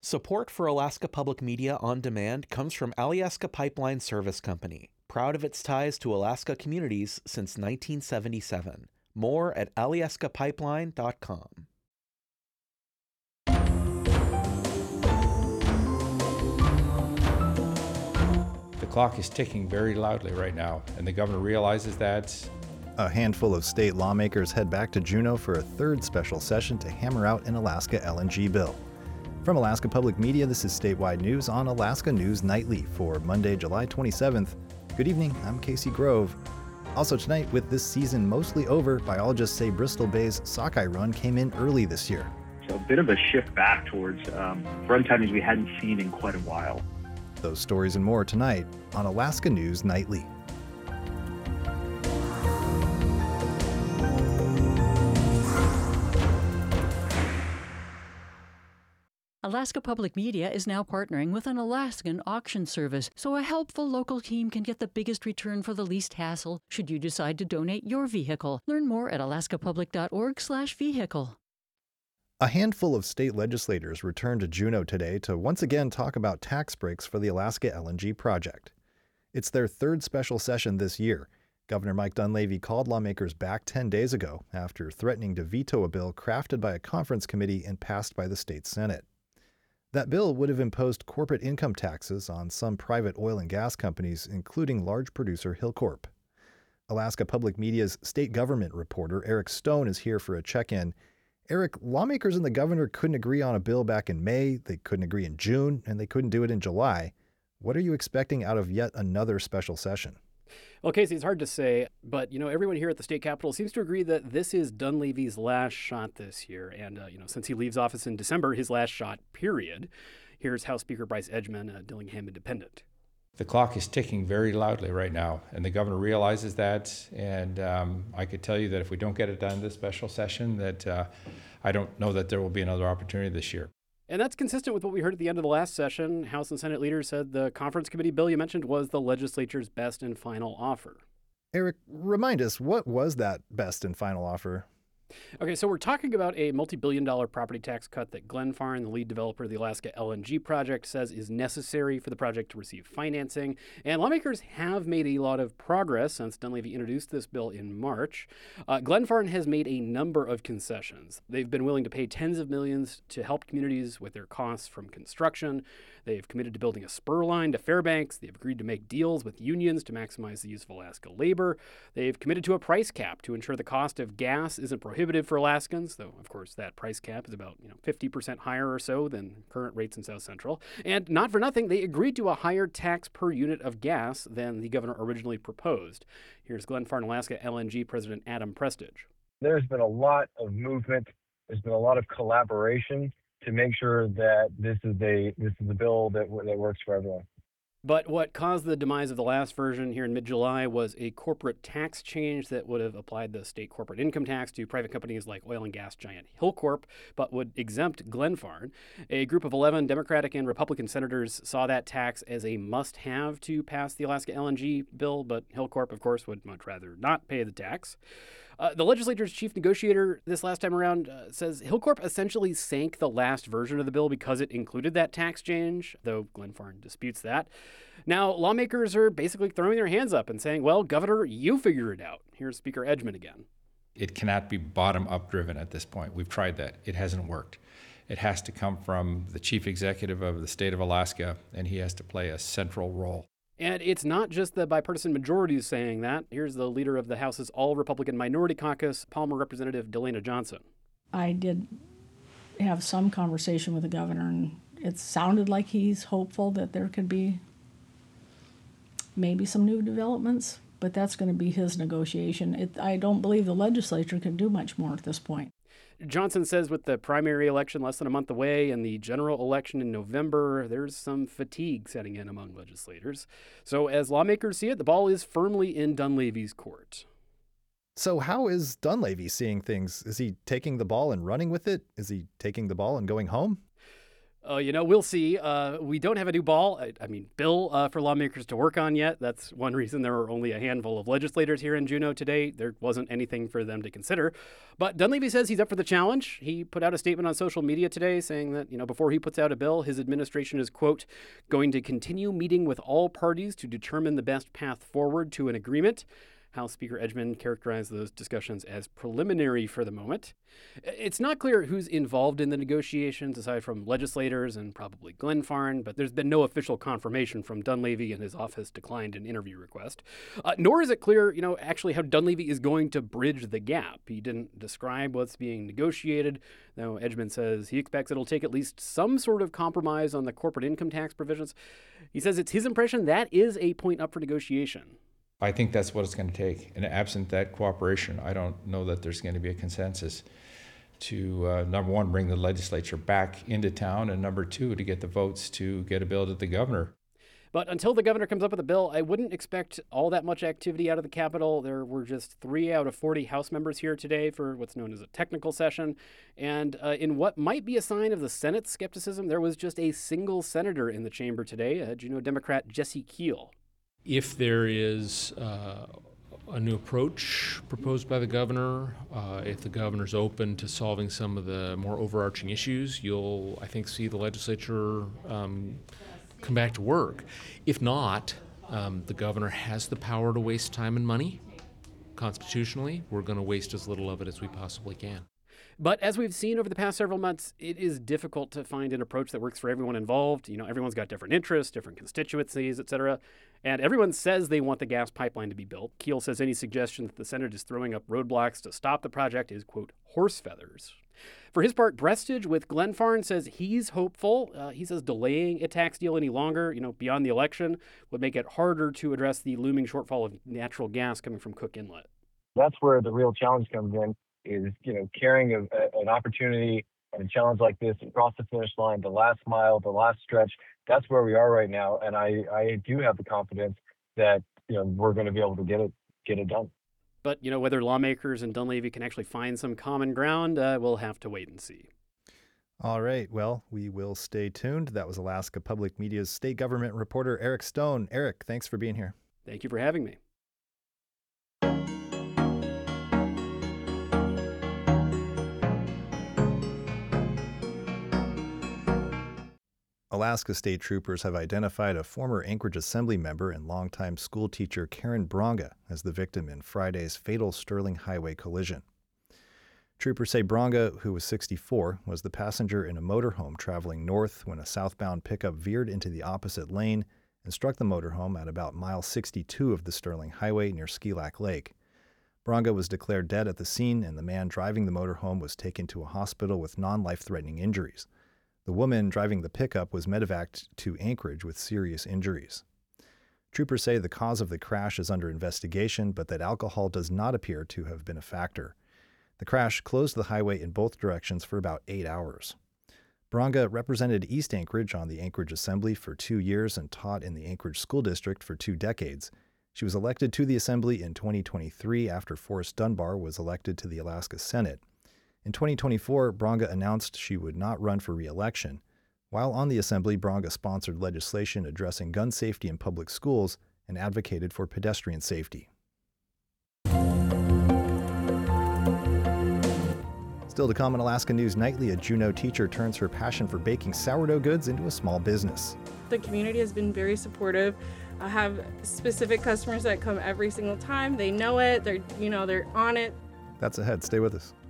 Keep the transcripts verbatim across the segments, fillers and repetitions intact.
Support for Alaska Public Media on Demand comes from Alyeska Pipeline Service Company, proud of its ties to Alaska communities since nineteen seventy-seven. More at alyeska pipeline dot com. The clock is ticking very loudly right now, and the governor realizes that. A handful of state lawmakers head back to Juneau for a third special session to hammer out an Alaska L N G bill. From Alaska Public Media, this is Statewide News on Alaska News Nightly for Monday, July twenty-seventh. Good evening, I'm Casey Grove. Also tonight, with this season mostly over, biologists say Bristol Bay's sockeye run came in early this year. So a bit of a shift back towards um, run timings we hadn't seen in quite a while. Those stories and more tonight on Alaska News Nightly. Alaska Public Media is now partnering with an Alaskan auction service, so a helpful local team can get the biggest return for the least hassle should you decide to donate your vehicle. Learn more at alaska public dot org slash vehicle. A handful of state legislators returned to Juneau today to once again talk about tax breaks for the Alaska L N G project. It's their third special session this year. Governor Mike Dunleavy called lawmakers back ten days ago after threatening to veto a bill crafted by a conference committee and passed by the state Senate. That bill would have imposed corporate income taxes on some private oil and gas companies, including large producer Hilcorp. Alaska Public Media's state government reporter Eric Stone is here for a check-in. Eric, lawmakers and the governor couldn't agree on a bill back in May, they couldn't agree in June, and they couldn't do it in July. What are you expecting out of yet another special session? Well, Casey, it's hard to say, but, you know, everyone here at the state capitol seems to agree that this is Dunleavy's last shot this year. And, uh, you know, since he leaves office in December, his last shot, period. Here's House Speaker Bryce Edgman, uh, Dillingham Independent. The clock is ticking very loudly right now, and the governor realizes that. And um, I could tell you that if we don't get it done this special session, that uh, I don't know that there will be another opportunity this year. And that's consistent with what we heard at the end of the last session. House and Senate leaders said the conference committee bill you mentioned was the legislature's best and final offer. Eric, remind us, what was that best and final offer? Okay, so we're talking about a multi-billion dollar property tax cut that Glenfarne, the lead developer of the Alaska L N G project, says is necessary for the project to receive financing. And lawmakers have made a lot of progress since Dunleavy introduced this bill in March. Uh, Glenfarne has made a number of concessions. They've been willing to pay tens of millions to help communities with their costs from construction. They've committed to building a spur line to Fairbanks. They've agreed to make deals with unions to maximize the use of Alaska labor. They've committed to a price cap to ensure the cost of gas isn't prohibitive for Alaskans, though, of course, that price cap is about, you know, fifty percent higher or so than current rates in South Central. And not for nothing, they agreed to a higher tax per unit of gas than the governor originally proposed. Here's Glenfarne Alaska L N G President Adam Prestage. There's been a lot of movement. There's been a lot of collaboration to make sure that this is a this is a bill that that works for everyone. But what caused the demise of the last version here in mid-July was a corporate tax change that would have applied the state corporate income tax to private companies like oil and gas giant Hilcorp, but would exempt Glenfarne. A group of eleven Democratic and Republican senators saw that tax as a must-have to pass the Alaska L N G bill, but Hilcorp, of course, would much rather not pay the tax. Uh, the legislature's chief negotiator this last time around uh, says Hilcorp essentially sank the last version of the bill because it included that tax change, though Glenfarne disputes that. Now, lawmakers are basically throwing their hands up and saying, well, Governor, you figure it out. Here's Speaker Edgman again. It cannot be bottom-up driven at this point. We've tried that. It hasn't worked. It has to come from the chief executive of the state of Alaska, and he has to play a central role. And it's not just the bipartisan majority saying that. Here's the leader of the House's all-Republican minority caucus, Palmer Representative Delana Johnson. I did have some conversation with the governor, and it sounded like he's hopeful that there could be maybe some new developments, but that's going to be his negotiation. It, I don't believe the legislature can do much more at this point. Johnson says with the primary election less than a month away and the general election in November, there's some fatigue setting in among legislators. So as lawmakers see it, the ball is firmly in Dunleavy's court. So how is Dunleavy seeing things? Is he taking the ball and running with it? Is he taking the ball and going home? Uh, you know, we'll see. Uh, we don't have a new ball, I, I mean, bill uh, for lawmakers to work on yet. That's one reason there were only a handful of legislators here in Juneau today. There wasn't anything for them to consider. But Dunleavy says he's up for the challenge. He put out a statement on social media today saying that, you know, before he puts out a bill, his administration is, quote, going to continue meeting with all parties to determine the best path forward to an agreement. House Speaker Edgman characterized those discussions as preliminary for the moment. It's not clear who's involved in the negotiations aside from legislators and probably Glenfarne, but there's been no official confirmation from Dunleavy, and his office declined an interview request. Uh, nor is it clear, you know, actually how Dunleavy is going to bridge the gap. He didn't describe what's being negotiated, though Edgman says he expects it'll take at least some sort of compromise on the corporate income tax provisions. He says it's his impression that is a point up for negotiation. I think that's what it's going to take. And absent that cooperation, I don't know that there's going to be a consensus to, uh, number one, bring the legislature back into town, and number two, to get the votes to get a bill to the governor. But until the governor comes up with a bill, I wouldn't expect all that much activity out of the Capitol. There were just three out of forty House members here today for what's known as a technical session. And uh, in what might be a sign of the Senate's skepticism, there was just a single senator in the chamber today, uh, Juneau Democrat Jesse Keel. If there is uh, a new approach proposed by the governor, uh, if the governor's open to solving some of the more overarching issues, you'll, I think, see the legislature um, come back to work. If not, um, the governor has the power to waste time and money. Constitutionally, we're going to waste as little of it as we possibly can. But as we've seen over the past several months, it is difficult to find an approach that works for everyone involved. You know, everyone's got different interests, different constituencies, et cetera. And everyone says they want the gas pipeline to be built. Keel says any suggestion that the Senate is throwing up roadblocks to stop the project is, quote, horse feathers. For his part, Brestage with Glenfarne says he's hopeful. Uh, he says delaying a tax deal any longer, you know, beyond the election, would make it harder to address the looming shortfall of natural gas coming from Cook Inlet. That's where the real challenge comes in. Is, you know, carrying a, a, an opportunity and a challenge like this across the finish line, the last mile, the last stretch. That's where we are right now, and I, I do have the confidence that, you know, we're going to be able to get it get it done. But, you know, whether lawmakers and Dunleavy can actually find some common ground, uh, we'll have to wait and see. All right. Well, we will stay tuned. That was Alaska Public Media's state government reporter, Eric Stone. Eric, thanks for being here. Thank you for having me. Alaska state troopers have identified a former Anchorage Assembly member and longtime school teacher Karen Bronga as the victim in Friday's fatal Sterling Highway collision. Troopers say Bronga, who was sixty-four, was the passenger in a motorhome traveling north when a southbound pickup veered into the opposite lane and struck the motorhome at about mile sixty-two of the Sterling Highway near Ski Lac Lake. Bronga was declared dead at the scene, and the man driving the motorhome was taken to a hospital with non-life-threatening injuries. The woman driving the pickup was medevaced to Anchorage with serious injuries. Troopers say the cause of the crash is under investigation, but that alcohol does not appear to have been a factor. The crash closed the highway in both directions for about eight hours. Bronga represented East Anchorage on the Anchorage Assembly for two years and taught in the Anchorage School District for two decades. She was elected to the Assembly in twenty twenty-three after Forrest Dunbar was elected to the Alaska Senate. In twenty twenty-four, Bronga announced she would not run for re-election. While on the Assembly, Bronga sponsored legislation addressing gun safety in public schools and advocated for pedestrian safety. Still to come on Alaska News Nightly, a Juneau teacher turns her passion for baking sourdough goods into a small business. The community has been very supportive. I have specific customers that come every single time. They know it. They're, you know, they're on it. That's ahead. Stay with us.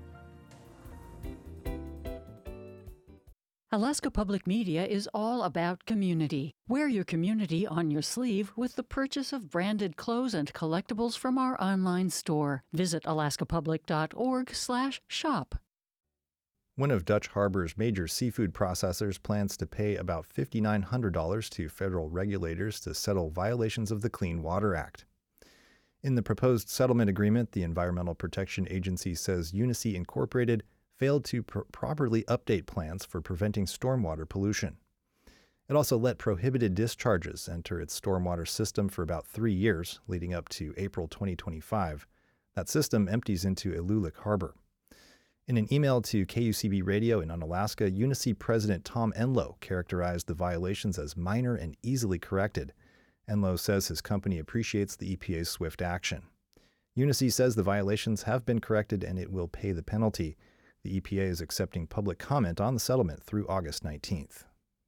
Alaska Public Media is all about community. Wear your community on your sleeve with the purchase of branded clothes and collectibles from our online store. Visit alaskapublic.org slash shop. One of Dutch Harbor's major seafood processors plans to pay about five thousand nine hundred dollars to federal regulators to settle violations of the Clean Water Act. In the proposed settlement agreement, the Environmental Protection Agency says Unisea Incorporated failed to pr- properly update plans for preventing stormwater pollution. It also let prohibited discharges enter its stormwater system for about three years, leading up to April twenty twenty-five. That system empties into Ilulik Harbor. In an email to K U C B Radio in Unalaska, UNECE President Tom Enlow characterized the violations as minor and easily corrected. Enlow says his company appreciates the E P A's swift action. UNECE says the violations have been corrected and it will pay the penalty. The E P A is accepting public comment on the settlement through August nineteenth.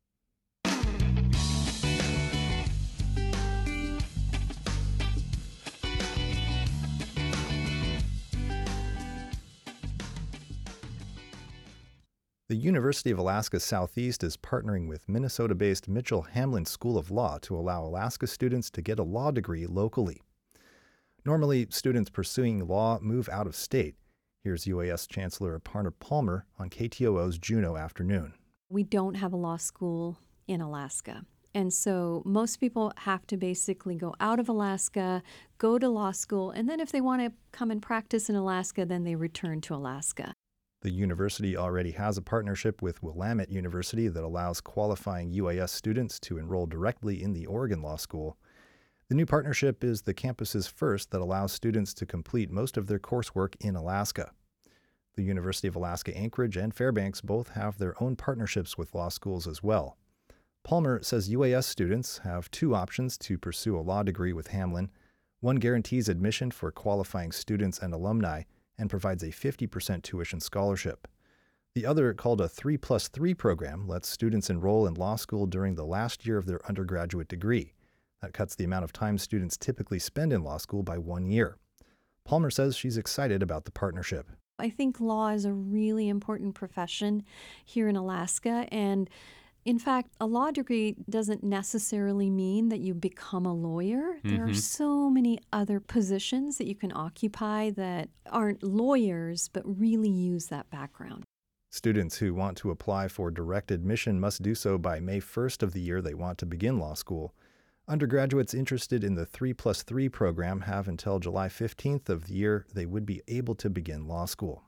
The University of Alaska Southeast is partnering with Minnesota-based Mitchell Hamlin School of Law to allow Alaska students to get a law degree locally. Normally, students pursuing law move out of state. Here's U A S Chancellor Aparna Palmer on K T O O's Juneau Afternoon. We don't have a law school in Alaska. And so most people have to basically go out of Alaska, go to law school, and then if they want to come and practice in Alaska, then they return to Alaska. The university already has a partnership with Willamette University that allows qualifying U A S students to enroll directly in the Oregon Law School. The new partnership is the campus's first that allows students to complete most of their coursework in Alaska. The University of Alaska Anchorage and Fairbanks both have their own partnerships with law schools as well. Palmer says U A S students have two options to pursue a law degree with Hamlin. One guarantees admission for qualifying students and alumni and provides a fifty percent tuition scholarship. The other, called a three plus three program, lets students enroll in law school during the last year of their undergraduate degree. That cuts the amount of time students typically spend in law school by one year. Palmer says she's excited about the partnership. I think law is a really important profession here in Alaska, and in fact, a law degree doesn't necessarily mean that you become a lawyer. Mm-hmm. There are so many other positions that you can occupy that aren't lawyers, but really use that background. Students who want to apply for direct admission must do so by May first of the year they want to begin law school. Undergraduates interested in the three plus three program have until July fifteenth of the year they would be able to begin law school.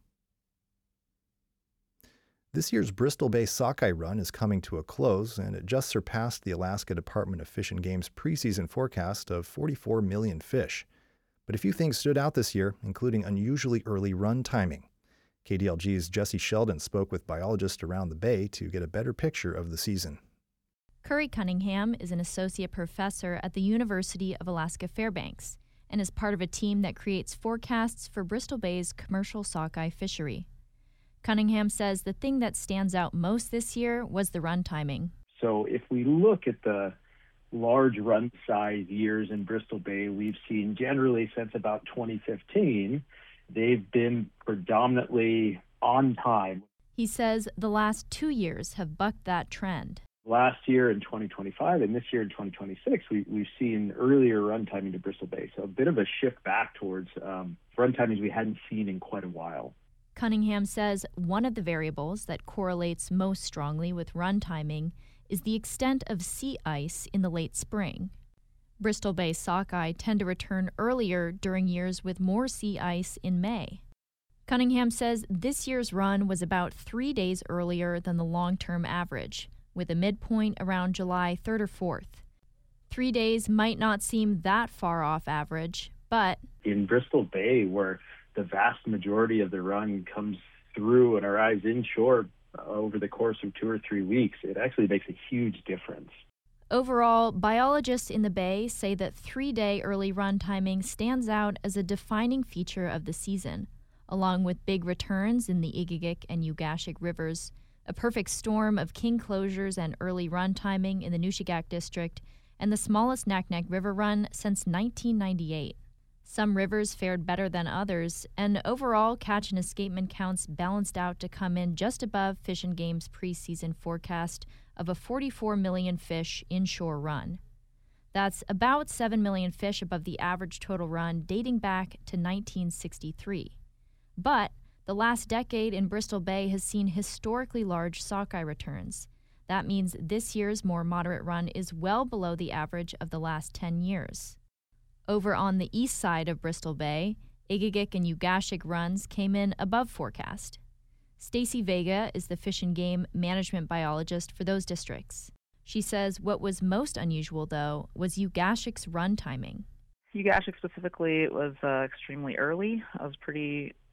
This year's Bristol Bay Sockeye Run is coming to a close, and it just surpassed the Alaska Department of Fish and Game's preseason forecast of forty-four million fish. But a few things stood out this year, including unusually early run timing. K D L G's Jesse Sheldon spoke with biologists around the bay to get a better picture of the season. Curry Cunningham is an associate professor at the University of Alaska Fairbanks and is part of a team that creates forecasts for Bristol Bay's commercial sockeye fishery. Cunningham says the thing that stands out most this year was the run timing. So if we look at the large run size years in Bristol Bay, we've seen generally since about twenty fifteen, they've been predominantly on time. He says the last two years have bucked that trend. Last year in twenty twenty-five and this year in twenty twenty-six, we, we've seen earlier run timing to Bristol Bay. So a bit of a shift back towards um, run timings we hadn't seen in quite a while. Cunningham says one of the variables that correlates most strongly with run timing is the extent of sea ice in the late spring. Bristol Bay sockeye tend to return earlier during years with more sea ice in May. Cunningham says this year's run was about three days earlier than the long-term average, with a midpoint around July third or fourth. Three days might not seem that far off average, but in Bristol Bay, where the vast majority of the run comes through and arrives inshore over the course of two or three weeks, it actually makes a huge difference. Overall, biologists in the Bay say that three-day early run timing stands out as a defining feature of the season, along with big returns in the Igigik and Ugashik rivers, a perfect storm of king closures and early run timing in the Nushagak district, and the smallest Naknek River run since nineteen ninety-eight. Some rivers fared better than others, and overall catch and escapement counts balanced out to come in just above Fish and Game's preseason forecast of a forty-four million fish inshore run. That's about seven million fish above the average total run dating back to nineteen sixty-three. But the last decade in Bristol Bay has seen historically large sockeye returns. That means this year's more moderate run is well below the average of the last ten years. Over on the east side of Bristol Bay, Igigik and Ugashik runs came in above forecast. Stacy Vega is the Fish and Game management biologist for those districts. She says what was most unusual, though, was Ugashik's run timing. Ugashik specifically, it was uh, extremely early. It was pretty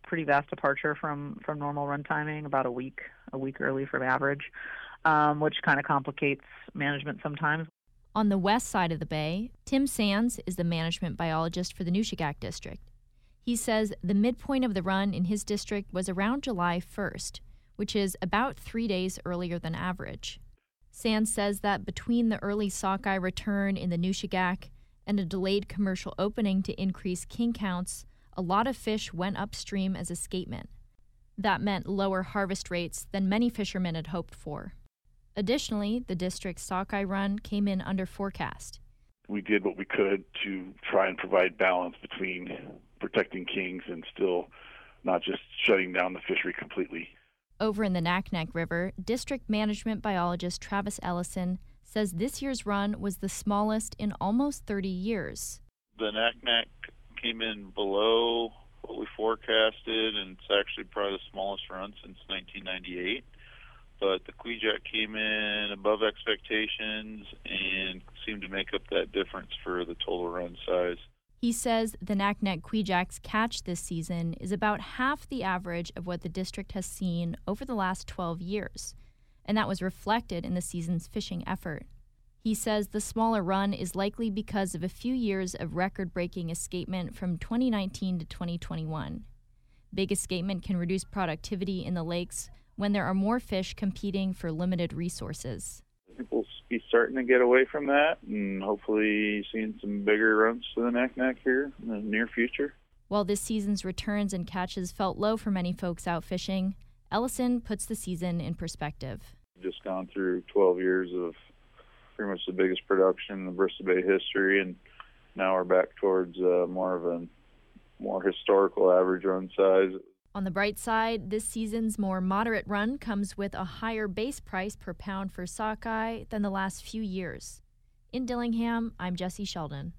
pretty vast departure from, from normal run timing, about a week, a week early from average, um, which kind of complicates management sometimes. On the west side of the bay, Tim Sands is the management biologist for the Nushagak district. He says the midpoint of the run in his district was around July first, which is about three days earlier than average. Sands says that between the early sockeye return in the Nushagak and a delayed commercial opening to increase king counts, a lot of fish went upstream as escapement. That meant lower harvest rates than many fishermen had hoped for. Additionally, the district's sockeye run came in under forecast. We did what we could to try and provide balance between protecting kings and still not just shutting down the fishery completely. Over in the Naknek River, district management biologist Travis Ellison says this year's run was the smallest in almost thirty years. The Naknek came in below what we forecasted, and it's actually probably the smallest run since nineteen ninety-eight. But the Kvichak came in above expectations and seemed to make up that difference for the total run size. He says the Naknek Kvichak's catch this season is about half the average of what the district has seen over the last twelve years, and that was reflected in the season's fishing effort. He says the smaller run is likely because of a few years of record-breaking escapement from twenty nineteen to twenty twenty-one. Big escapement can reduce productivity in the lakes when there are more fish competing for limited resources. People be starting to get away from that and hopefully seeing some bigger runs to the Naknek here in the near future. While this season's returns and catches felt low for many folks out fishing, Ellison puts the season in perspective. We've just gone through twelve years of pretty much the biggest production in the Bristol Bay history, and now we're back towards uh, more of a more historical average run size. On the bright side, this season's more moderate run comes with a higher base price per pound for sockeye than the last few years. In Dillingham, I'm Jesse Sheldon.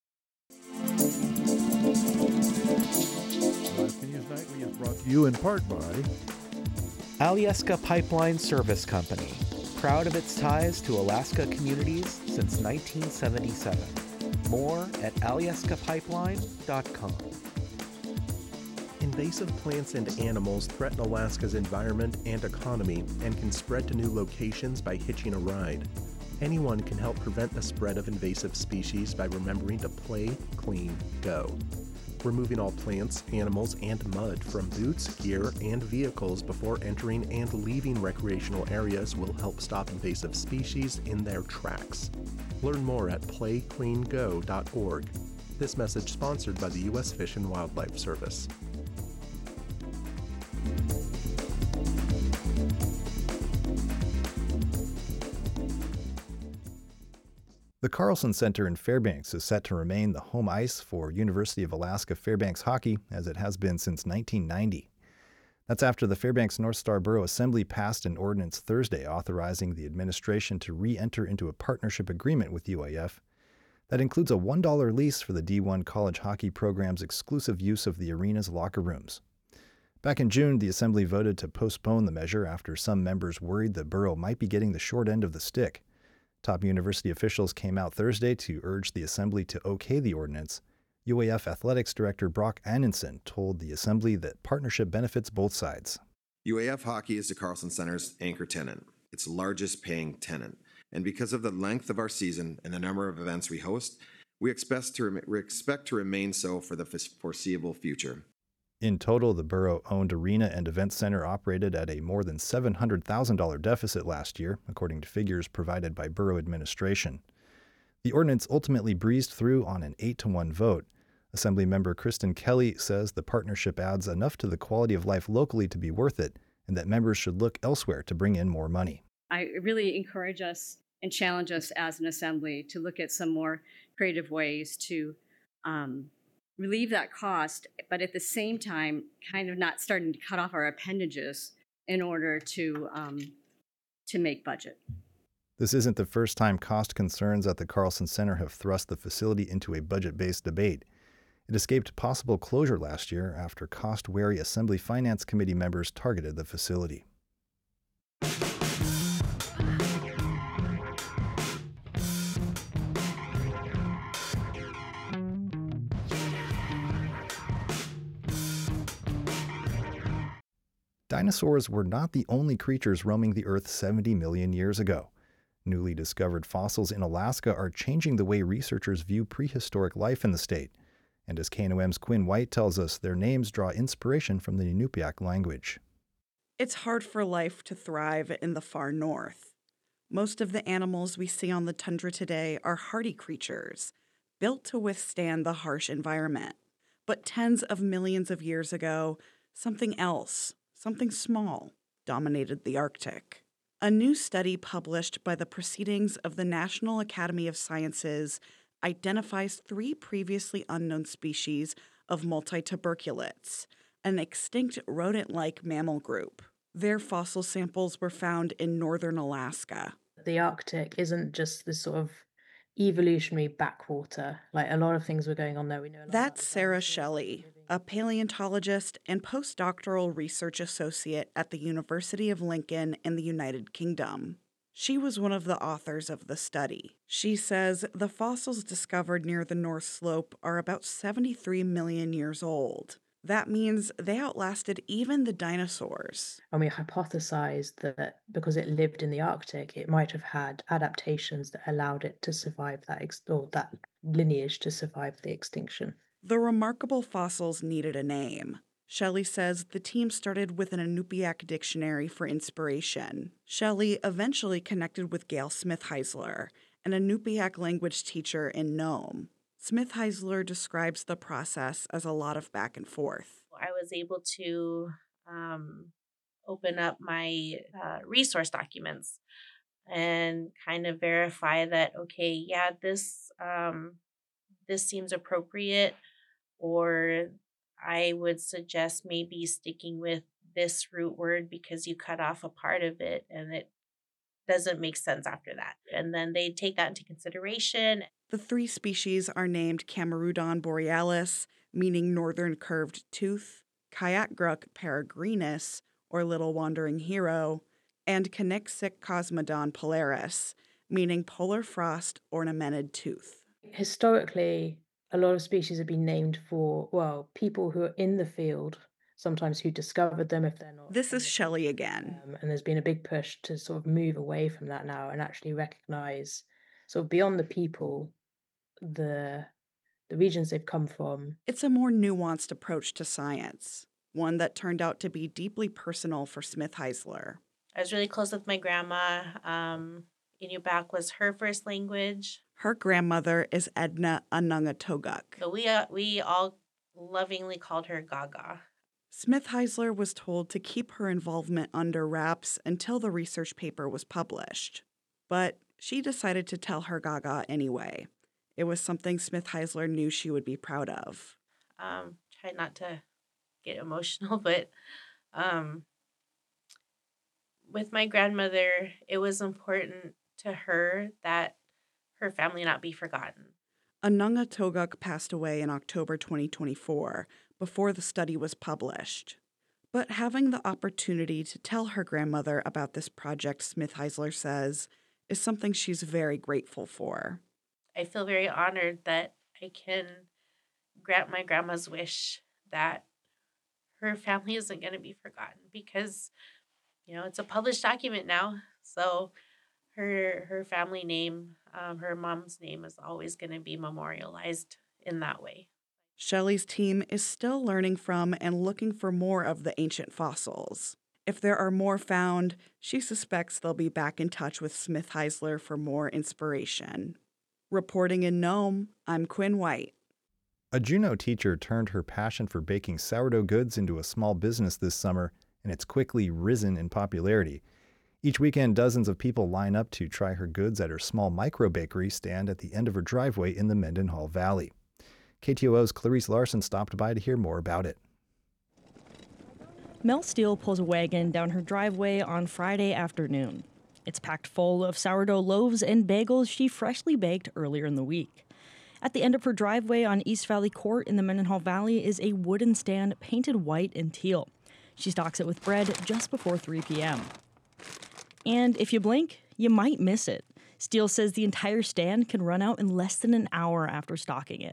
Alaska News Nightly is brought to you in part by Alyeska Pipeline Service Company, proud of its ties to Alaska communities since nineteen seventy-seven. More at alyeska pipeline dot com. Invasive plants and animals threaten Alaska's environment and economy and can spread to new locations by hitching a ride. Anyone can help prevent the spread of invasive species by remembering to play, clean, go. Removing all plants, animals, and mud from boots, gear, and vehicles before entering and leaving recreational areas will help stop invasive species in their tracks. Learn more at play clean go dot org. This message sponsored by the U S Fish and Wildlife Service. The Carlson Center in Fairbanks is set to remain the home ice for University of Alaska Fairbanks hockey, as it has been since nineteen ninety. That's after the Fairbanks North Star Borough Assembly passed an ordinance Thursday authorizing the administration to re-enter into a partnership agreement with U A F that includes a one dollar lease for the D one college hockey program's exclusive use of the arena's locker rooms. Back in June, the Assembly voted to postpone the measure after some members worried the borough might be getting the short end of the stick. Top university officials came out Thursday to urge the Assembly to okay the ordinance. U A F Athletics Director Brock Annenson told the Assembly that partnership benefits both sides. U A F Hockey is the Carlson Center's anchor tenant, its largest paying tenant. And because of the length of our season and the number of events we host, we expect to, rem- we expect to remain so for the foreseeable future. In total, the borough-owned arena and event center operated at a more than seven hundred thousand dollars deficit last year, according to figures provided by borough administration. The ordinance ultimately breezed through on an eight to one vote. Assemblymember Kristen Kelly says the partnership adds enough to the quality of life locally to be worth it, and that members should look elsewhere to bring in more money. I really encourage us and challenge us as an assembly to look at some more creative ways to um, relieve that cost, but at the same time, kind of not starting to cut off our appendages in order to um, to make budget. This isn't the first time cost concerns at the Carlson Center have thrust the facility into a budget-based debate. It escaped possible closure last year after cost-wary Assembly Finance Committee members targeted the facility. Dinosaurs were not the only creatures roaming the Earth seventy million years ago. Newly discovered fossils in Alaska are changing the way researchers view prehistoric life in the state. And as K N O M's Quinn White tells us, their names draw inspiration from the Inupiaq language. It's hard for life to thrive in the far north. Most of the animals we see on the tundra today are hardy creatures, built to withstand the harsh environment. But tens of millions of years ago, something else, something small, dominated the Arctic. A new study published by the Proceedings of the National Academy of Sciences identifies three previously unknown species of multituberculates, an extinct rodent-like mammal group. Their fossil samples were found in northern Alaska. The Arctic isn't just this sort of evolutionary backwater. Like, a lot of things were going on there. We know. That's Sarah Shelley, a paleontologist and postdoctoral research associate at the University of Lincoln in the United Kingdom. She was one of the authors of the study. She says the fossils discovered near the North Slope are about seventy-three million years old. That means they outlasted even the dinosaurs. And we hypothesized that because it lived in the Arctic, it might have had adaptations that allowed it to survive that, ex- or that lineage to survive the extinction. The remarkable fossils needed a name. Shelley says the team started with an Inupiaq dictionary for inspiration. Shelley eventually connected with Gail Smith-Heisler, an Inupiaq language teacher in Nome. Smith-Heisler describes the process as a lot of back and forth. I was able to um, open up my uh, resource documents and kind of verify that, okay, yeah, this um, this seems appropriate, or I would suggest maybe sticking with this root word because you cut off a part of it and it doesn't make sense after that. And then they take that into consideration. The three species are named Camerudon borealis, meaning northern curved tooth, Kayakgruk peregrinus, or little wandering hero, and Cnixic cosmodon polaris, meaning polar frost ornamented tooth. Historically, a lot of species have been named for, well, people who are in the field, sometimes who discovered them if they're not. This is Shelley again. Um, and there's been a big push to sort of move away from that now and actually recognize, sort of beyond the people, the the regions they've come from. It's a more nuanced approach to science, one that turned out to be deeply personal for Smith-Heisler. I was really close with my grandma. Um, Inupiaq was her first language. Her grandmother is Edna Anungatoguk. So we uh, we all lovingly called her Gaga. Smith-Heisler was told to keep her involvement under wraps until the research paper was published. But she decided to tell her Gaga anyway. It was something Smith-Heisler knew she would be proud of. Um, try not to get emotional, but um, with my grandmother, it was important to her that her family not be forgotten. Anungatoguk passed away in October twenty twenty-four, before the study was published. But having the opportunity to tell her grandmother about this project, Smith-Heisler says, is something she's very grateful for. I feel very honored that I can grant my grandma's wish that her family isn't going to be forgotten because, you know, it's a published document now. So her her family name, um, her mom's name is always going to be memorialized in that way. Shelley's team is still learning from and looking for more of the ancient fossils. If there are more found, she suspects they'll be back in touch with Smith-Heisler for more inspiration. Reporting in Nome, I'm Quinn White. A Juneau teacher turned her passion for baking sourdough goods into a small business this summer, and it's quickly risen in popularity. Each weekend, dozens of people line up to try her goods at her small micro-bakery stand at the end of her driveway in the Mendenhall Valley. K T O O's Clarice Larson stopped by to hear more about it. Mel Steele pulls a wagon down her driveway on Friday afternoon. It's packed full of sourdough loaves and bagels she freshly baked earlier in the week. At the end of her driveway on East Valley Court in the Mendenhall Valley is a wooden stand painted white and teal. She stocks it with bread just before three p.m. And if you blink, you might miss it. Steele says the entire stand can run out in less than an hour after stocking it.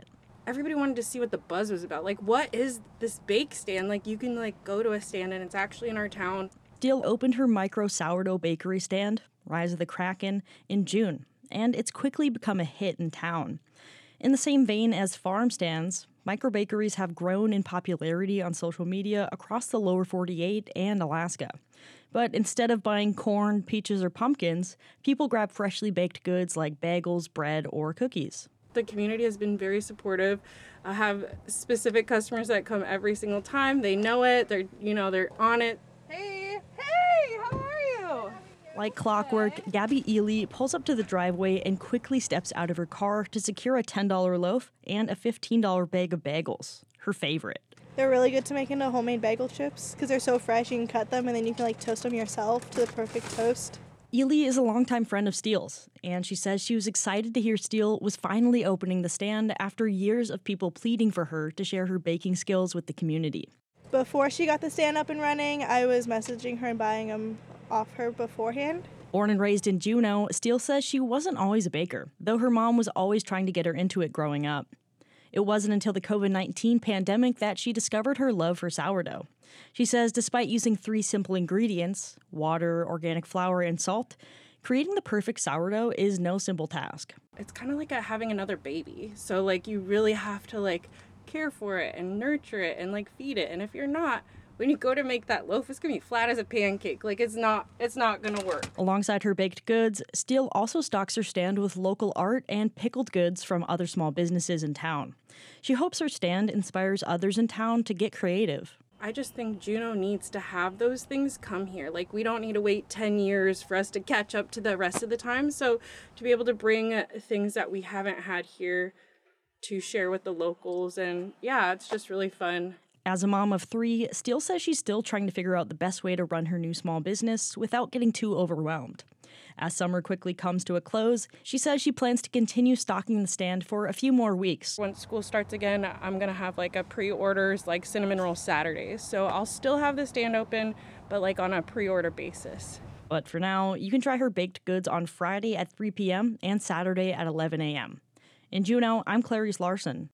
everybody wanted to see what the buzz was about. Like, what is this bake stand? Like, you can like go to a stand and it's actually in our town. Steele opened her micro sourdough bakery stand, Rise of the Kraken, in June, and it's quickly become a hit in town. In the same vein as farm stands, microbakeries have grown in popularity on social media across the lower forty-eight and Alaska. But instead of buying corn, peaches, or pumpkins, people grab freshly baked goods like bagels, bread, or cookies. The community has been very supportive. I have specific customers that come every single time. They know it. They're, you know, they're on it. Hey, hey, how are you? Like clockwork, Gabby Ely pulls up to the driveway and quickly steps out of her car to secure a ten dollar loaf and a fifteen dollar bag of bagels, her favorite. They're really good to make into homemade bagel chips because they're so fresh. You can cut them and then you can like toast them yourself to the perfect toast. Ely is a longtime friend of Steele's, and she says she was excited to hear Steele was finally opening the stand after years of people pleading for her to share her baking skills with the community. Before she got the stand up and running, I was messaging her and buying them off her beforehand. Born and raised in Juneau, Steele says she wasn't always a baker, though her mom was always trying to get her into it growing up. It wasn't until the covid nineteen pandemic that she discovered her love for sourdough. She says despite using three simple ingredients, water, organic flour, and salt, creating the perfect sourdough is no simple task. It's kind of like a, having another baby. So like you really have to like care for it and nurture it and like feed it. And if you're not, when you go to make that loaf, it's gonna be flat as a pancake. Like it's not, it's not gonna work. Alongside her baked goods, Steele also stocks her stand with local art and pickled goods from other small businesses in town. She hopes her stand inspires others in town to get creative. I just think Juneau needs to have those things come here. Like we don't need to wait ten years for us to catch up to the rest of the time. So to be able to bring things that we haven't had here to share with the locals, and yeah, it's just really fun. As a mom of three, Steele says she's still trying to figure out the best way to run her new small business without getting too overwhelmed. As summer quickly comes to a close, she says she plans to continue stocking the stand for a few more weeks. When school starts again, I'm going to have like a pre-orders, like cinnamon roll Saturdays. So I'll still have the stand open, but like on a pre-order basis. But for now, you can try her baked goods on Friday at three p.m. and Saturday at eleven a.m. In Juneau, I'm Clarice Larson.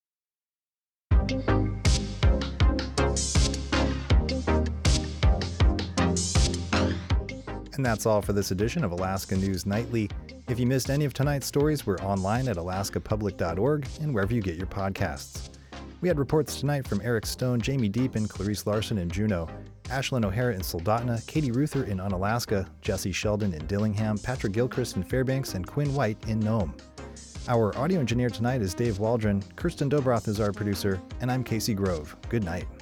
And that's all for this edition of Alaska News Nightly. If you missed any of tonight's stories, we're online at alaska public dot org and wherever you get your podcasts. We had reports tonight from Eric Stone, Jamie Deep, and Clarice Larson in Juneau, Ashlyn O'Hara in Soldotna, Katie Ruther in Unalaska, Jesse Sheldon in Dillingham, Patrick Gilchrist in Fairbanks, and Quinn White in Nome. Our audio engineer tonight is Dave Waldron, Kirsten Dobroth is our producer, and I'm Casey Grove. Good night.